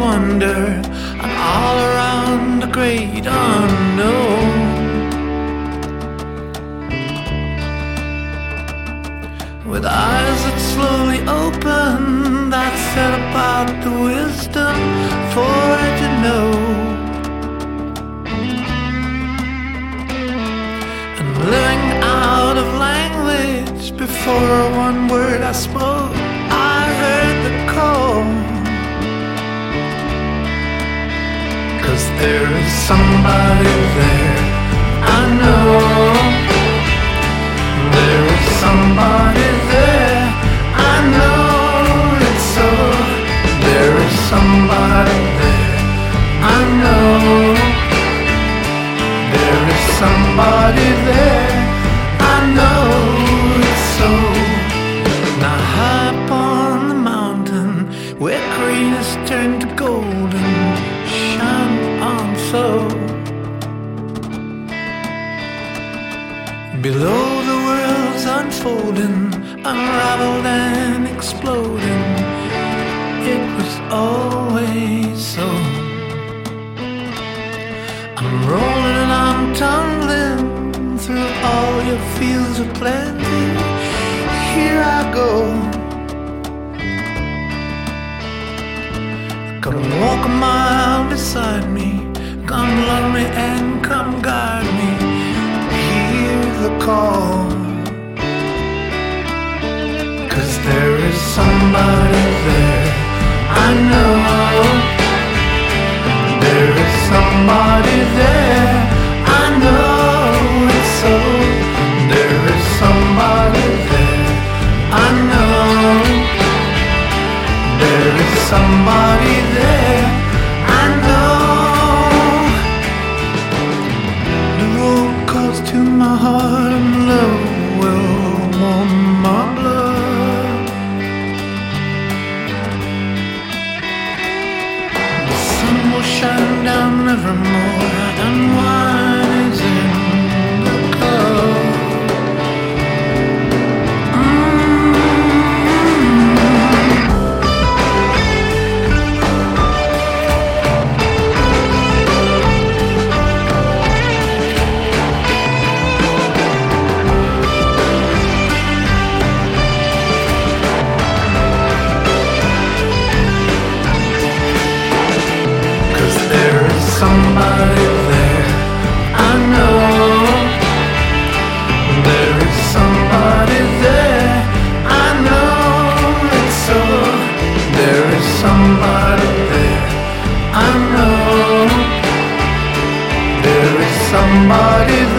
wonder, and all around the great unknown. With eyes that slowly open, that said about the wisdom for to know. And living out of language, before one word I spoke, I heard the call. 'Cause there is somebody there, I know. There is somebody there, I know it's so. There is somebody there, I know. There is somebody there, I know it's so. Now high upon the mountain, where green has turned to golden, shine on so. Below the world's unfolding, unraveled and exploding, it was always so. I'm rolling and I'm tumbling through all your fields of plenty. Here I go. Come walk a mile beside me, come love me and come guide me. Hear the call. 'Cause there is somebody there, I know. There is somebody there, I know it's so. There is somebody there, I know. There is somebody there, I know. The road calls to my heart and love will warm my blood. The sun will shine down evermore, and wine is in the cup. Somebody there, I know. There is somebody there, I know it's so. There is somebody there, I know. There is somebody